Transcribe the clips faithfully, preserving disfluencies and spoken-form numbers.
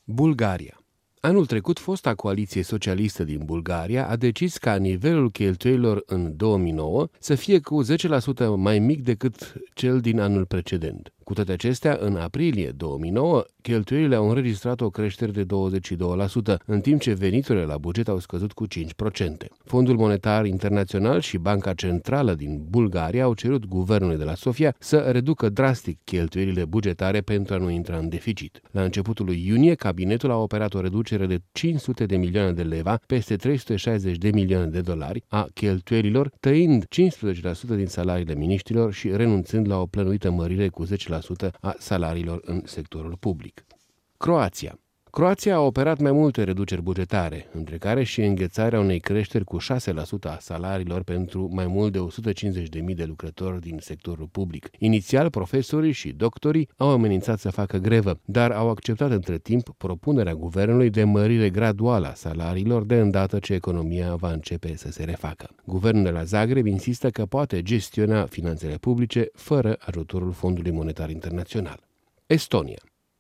Bulgaria. Anul trecut, fosta coaliție socialistă din Bulgaria a decis ca nivelul cheltuielilor în două mii nouă să fie cu zece la sută mai mic decât cel din anul precedent. Cu toate acestea, în aprilie două mii nouă, cheltuielile au înregistrat o creștere de douăzeci și două la sută, în timp ce veniturile la buget au scăzut cu cinci la sută. Fondul Monetar Internațional și Banca Centrală din Bulgaria au cerut guvernului de la Sofia să reducă drastic cheltuielile bugetare pentru a nu intra în deficit. La începutul lui iunie, cabinetul a operat o reducere de cinci sute de milioane de leva, peste trei sute șaizeci de milioane de dolari, a cheltuielilor, tăind cincisprezece la sută din salariile miniștrilor și renunțând la o plănuită mărire cu zece la sută a salariilor în sectorul public. Croația. Croația a operat mai multe reduceri bugetare, între care și înghețarea unei creșteri cu șase la sută a salariilor pentru mai mult de o sută cincizeci de mii de lucrători din sectorul public. Inițial, profesorii și doctorii au amenințat să facă grevă, dar au acceptat între timp propunerea guvernului de mărire graduală a salariilor de îndată ce economia va începe să se refacă. Guvernul de la Zagreb insistă că poate gestiona finanțele publice fără ajutorul Fondului Monetar Internațional. Estonia.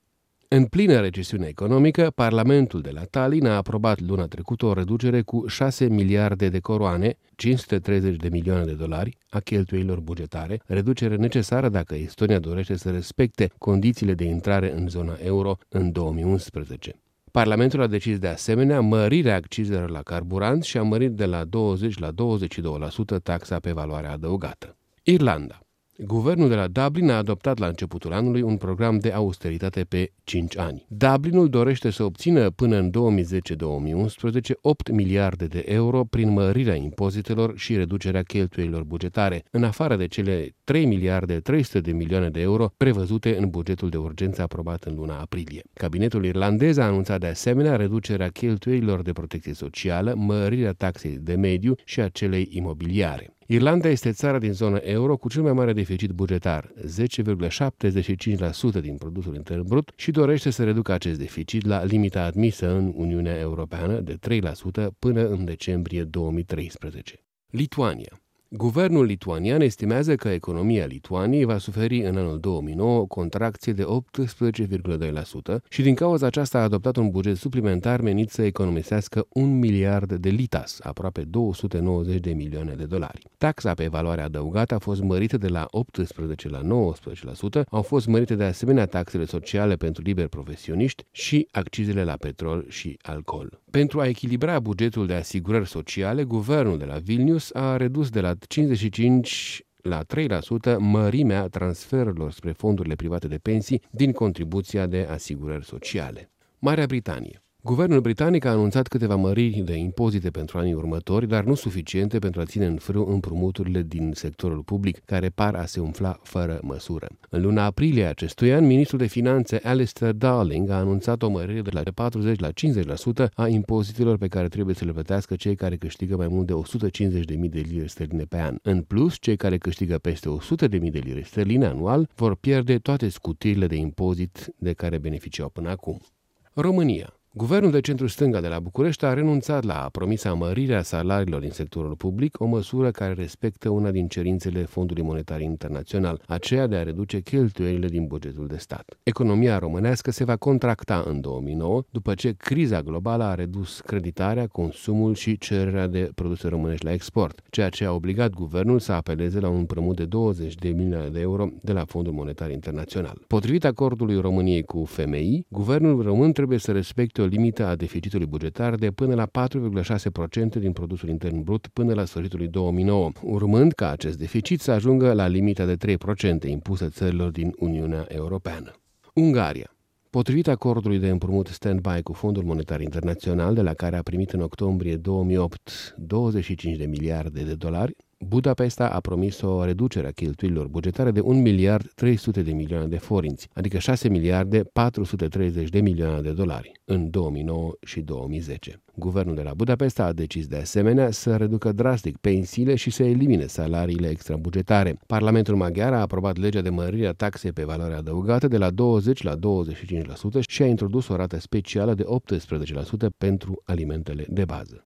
În plină recesiune economică, Parlamentul de la Tallinn a aprobat luna trecută o reducere cu șase miliarde de coroane, cinci sute treizeci de milioane de dolari, a cheltuielilor bugetare, reducere necesară dacă Estonia dorește să respecte condițiile de intrare în zona euro în două mii unsprezece. Parlamentul a decis de asemenea mărirea accizelor la carburant și a mărit de la douăzeci la douăzeci și doi la sută taxa pe valoare adăugată. Irlanda. Guvernul de la Dublin a adoptat la începutul anului un program de austeritate pe cinci ani. Dublinul dorește să obțină până în două mii zece două mii unsprezece opt miliarde de euro prin mărirea impozitelor și reducerea cheltuielilor bugetare, în afară de cele trei miliarde trei sute de milioane de euro prevăzute în bugetul de urgență aprobat în luna aprilie. Cabinetul irlandez a anunțat de asemenea reducerea cheltuielilor de protecție socială, mărirea taxei de mediu și a celei imobiliare. Irlanda este țara din zona euro cu cel mai mare deficit bugetar, zece virgulă șaptezeci și cinci la sută din produsul intern brut, și dorește să reducă acest deficit la limita admisă în Uniunea Europeană de trei la sută până în decembrie două mii treisprezece. Lituania. Guvernul lituanian estimează că economia Lituaniei va suferi în anul două mii nouă o contracție de optsprezece virgulă doi la sută și din cauza aceasta a adoptat un buget suplimentar menit să economisească un miliard de litas, aproape două sute nouăzeci de milioane de dolari. Taxa pe valoare adăugată a fost mărită de la optsprezece la nouăsprezece la sută, au fost mărite de asemenea taxele sociale pentru liberi profesioniști și accizele la petrol și alcool. Pentru a echilibra bugetul de asigurări sociale, guvernul de la Vilnius a redus de la cincizeci și cinci la trei la sută mărimea transferurilor spre fondurile private de pensii din contribuția de asigurări sociale. Marea Britanie. Guvernul britanic a anunțat câteva măriri de impozite pentru anii următori, dar nu suficiente pentru a ține în frâu împrumuturile din sectorul public, care par a se umfla fără măsură. În luna aprilie acestui an, ministrul de finanțe Alistair Darling a anunțat o mărire de la patruzeci la cincizeci la sută a impozitelor pe care trebuie să le plătească cei care câștigă mai mult de o sută cincizeci de mii de lire sterline pe an. În plus, cei care câștigă peste o sută de mii de lire sterline anual vor pierde toate scutirile de impozit de care beneficiau până acum. România. Guvernul de centru-stânga de la București a renunțat la promisa mărirea salariilor din sectorul public, o măsură care respectă una din cerințele Fondului Monetar Internațional, aceea de a reduce cheltuielile din bugetul de stat. Economia românească se va contracta în două mii nouă, după ce criza globală a redus creditarea, consumul și cererea de produse românești la export, ceea ce a obligat guvernul să apeleze la un împrumut de douăzeci de milioane de euro de la Fondul Monetar Internațional. Potrivit acordului României cu F M I, guvernul român trebuie să respecte o limită a deficitului bugetar de până la patru virgulă șase la sută din produsul intern brut până la sfârșitul lui două mii nouă, urmând ca acest deficit să ajungă la limita de trei la sută impusă țărilor din Uniunea Europeană. Ungaria. Potrivit acordului de împrumut stand-by cu Fondul Monetar Internațional, de la care a primit în octombrie două mii opt douăzeci și cinci de miliarde de dolari, Budapesta a promis o reducere a cheltuielilor bugetare de un miliard trei sute de milioane de forinți, adică șase miliarde patru sute treizeci de milioane de dolari, în două mii nouă și două mii zece. Guvernul de la Budapesta a decis de asemenea să reducă drastic pensiile și să elimine salariile extrabugetare. Parlamentul maghiar a aprobat legea de mărire a taxei pe valoare adăugată de la douăzeci la douăzeci și cinci la sută și a introdus o rată specială de optsprezece la sută pentru alimentele de bază.